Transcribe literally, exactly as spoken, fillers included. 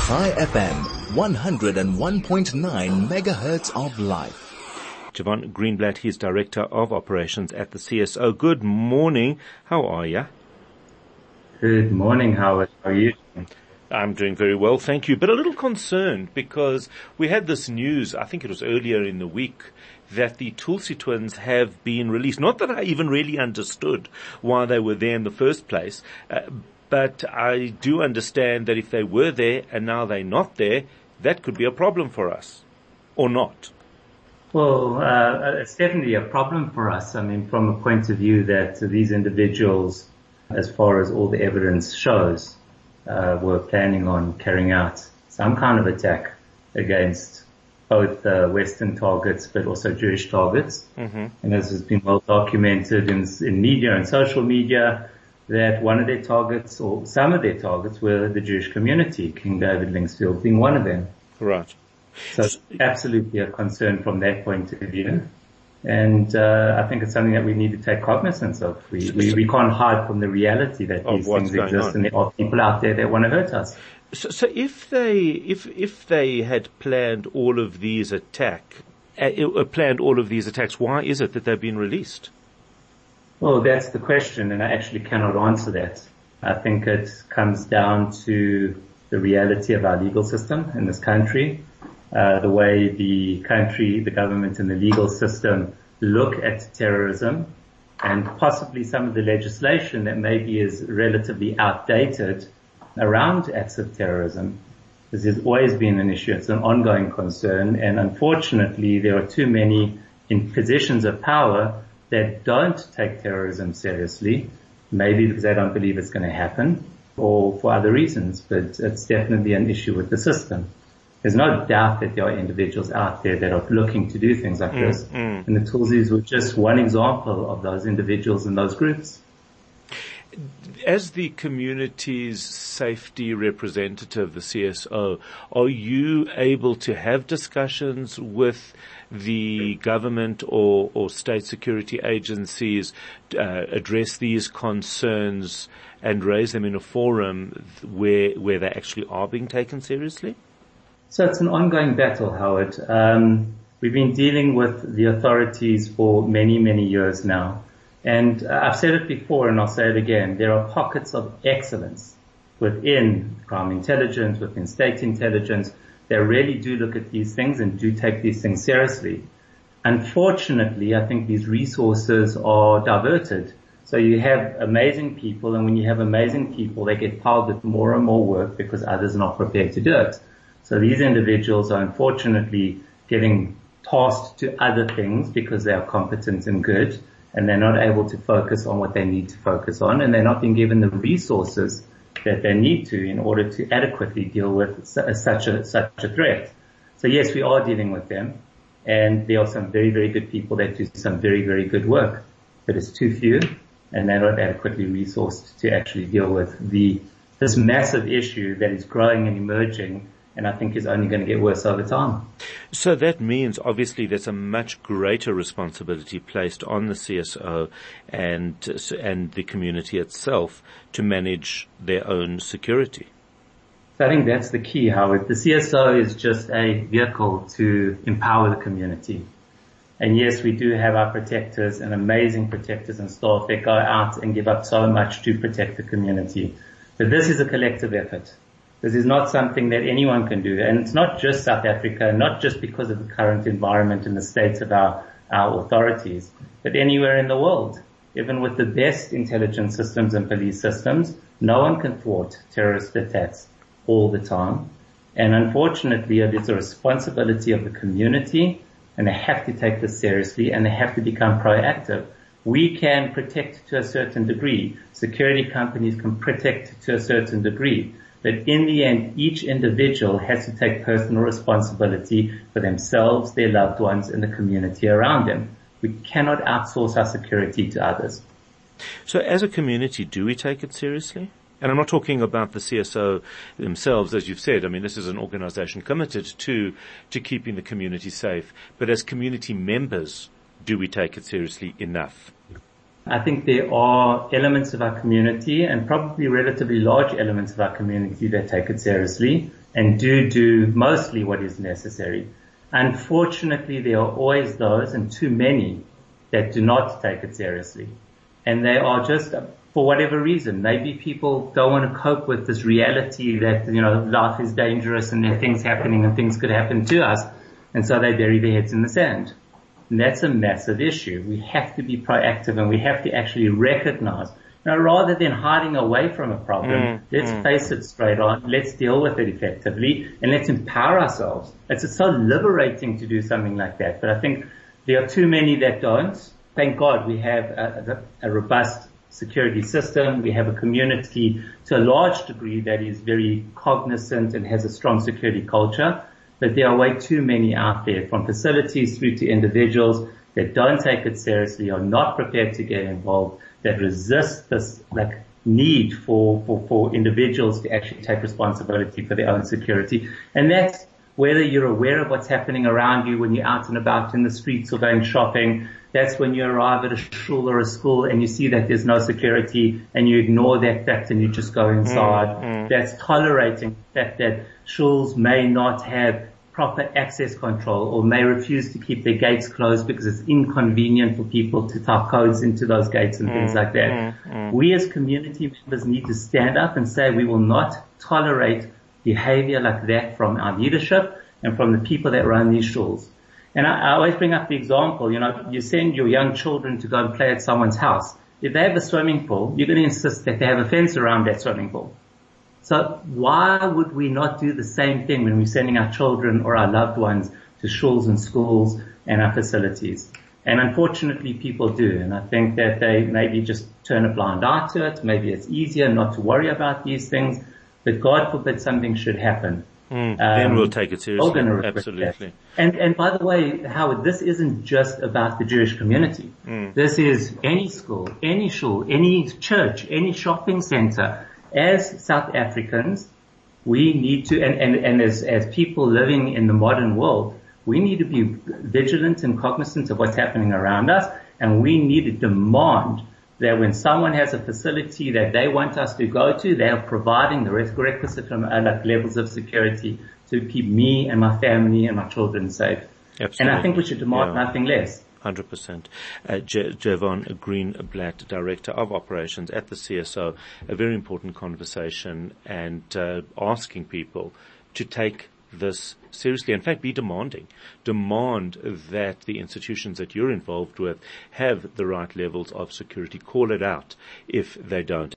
Chai F M, one oh one point nine megahertz of life. Javon Greenblatt, he's Director of Operations at the C S O. Good morning. How are you? Good morning, Howard. How are you? I'm doing very well, thank you. But a little concerned because we had this news, I think it was earlier in the week, that the Tulsi twins have been released. Not that I even really understood why they were there in the first place, uh, but I do understand that if they were there and now they're not there, that could be a problem for us, or not. Well, uh, it's definitely a problem for us. I mean, from a point of view that these individuals, as far as all the evidence shows, uh, were planning on carrying out some kind of attack against both uh, Western targets, but also Jewish targets. Mm-hmm. And as has been well documented in, in media and social media, that one of their targets, or some of their targets, were the Jewish community, King David Linksfield being one of them. Right. So absolutely a concern from that point of view. And uh, I think it's something that we need to take cognizance of. We, we, we can't hide from the reality that these things exist on. And there are people out there that want to hurt us. So, so if they, if, if they had planned all of these attack, uh, planned all of these attacks, why is it that they've been released? Well, that's the question, and I actually cannot answer that. I think it comes down to the reality of our legal system in this country. Uh, the way the country, the government and the legal system look at terrorism, and possibly some of the legislation that maybe is relatively outdated around acts of terrorism. This has always been an issue. It's an ongoing concern, and unfortunately there are too many in positions of power that don't take terrorism seriously, maybe because they don't believe it's going to happen or for other reasons, but it's definitely an issue with the system. There's no doubt that there are individuals out there that are looking to do things like mm, this. Mm. And the Tulsis were just one example of those individuals and those groups. As the community's safety representative, the C S O, are you able to have discussions with the government or, or state security agencies, uh, address these concerns and raise them in a forum where, where they actually are being taken seriously? So it's an ongoing battle, Howard. Um, we've been dealing with the authorities for many, many years now. And uh, I've said it before and I'll say it again. There are pockets of excellence within crime intelligence, within state intelligence, that really do look at these things and do take these things seriously. Unfortunately, I think these resources are diverted. So you have amazing people, and when you have amazing people, they get piled with more and more work because others are not prepared to do it. So these individuals are unfortunately getting tasked to other things because they are competent and good, and they're not able to focus on what they need to focus on, and they're not being given the resources that they need to in order to adequately deal with such a, such a threat. So yes, we are dealing with them, and there are some very, very good people that do some very, very good work, but it's too few, and they're not adequately resourced to actually deal with the, this massive issue that is growing and emerging, and I think is only going to get worse over time. So that means obviously there's a much greater responsibility placed on the C S O and and the community itself to manage their own security. So I think that's the key, Howard. The C S O is just a vehicle to empower the community. And yes, we do have our protectors and amazing protectors and staff that go out and give up so much to protect the community. But this is a collective effort. This is not something that anyone can do. And it's not just South Africa, not just because of the current environment and the states of our, our authorities, but anywhere in the world. Even with the best intelligence systems and police systems, no one can thwart terrorist attacks all the time. And unfortunately, it is a responsibility of the community, and they have to take this seriously, and they have to become proactive. We can protect to a certain degree. Security companies can protect to a certain degree. But in the end, each individual has to take personal responsibility for themselves, their loved ones, and the community around them. We cannot outsource our security to others. So as a community, do we take it seriously? And I'm not talking about the C S O themselves, as you've said. I mean, this is an organization committed to, to keeping the community safe. But as community members, do we take it seriously enough? I think there are elements of our community, and probably relatively large elements of our community, that take it seriously and do do mostly what is necessary. Unfortunately, there are always those, and too many, that do not take it seriously. And they are just, for whatever reason, maybe people don't want to cope with this reality that, you know, life is dangerous and there are things happening and things could happen to us. And so they bury their heads in the sand. And that's a massive issue. We have to be proactive, and we have to actually recognize, you know, rather than hiding away from a problem, mm, let's mm. face it straight on, let's deal with it effectively, and let's empower ourselves. It's, it's so liberating to do something like that. But I think there are too many that don't. Thank God we have a, a, a robust security system. We have a community to a large degree that is very cognizant and has a strong security culture. But there are way too many out there, from facilities through to individuals, that don't take it seriously, are not prepared to get involved, that resist this like need for, for, for individuals to actually take responsibility for their own security. And that's whether you're aware of what's happening around you when you're out and about in the streets or going shopping. That's when you arrive at a shul or a school and you see that there's no security and you ignore that fact and you just go inside. Mm, mm. That's tolerating the fact that shuls may not have proper access control or may refuse to keep their gates closed because it's inconvenient for people to type codes into those gates and mm, things like that. Mm, mm. We as community members need to stand up and say we will not tolerate behavior like that from our leadership and from the people that run these shuls. And I, I always bring up the example, you know, you send your young children to go and play at someone's house. If they have a swimming pool, you're going to insist that they have a fence around that swimming pool. So why would we not do the same thing when we're sending our children or our loved ones to shuls and schools and our facilities? And unfortunately people do. And I think that they maybe just turn a blind eye to it. Maybe it's easier not to worry about these things. But God forbid something should happen. Mm, um, then we'll take it seriously. Absolutely. And, and by the way, Howard, this isn't just about the Jewish community. Mm. This is any school, any shul, any church, any shopping center. As South Africans, we need to, and, and, and as, as people living in the modern world, we need to be vigilant and cognizant of what's happening around us, and we need to demand that when someone has a facility that they want us to go to, they are providing the requisite levels of security to keep me and my family and my children safe. Absolutely. And I think we should demand yeah. nothing less. one hundred percent. Uh, J- Javon Greenblatt, Director of Operations at the C S O, a very important conversation, and uh, asking people to take this seriously. In fact, be demanding. Demand that the institutions that you're involved with have the right levels of security. Call it out if they don't.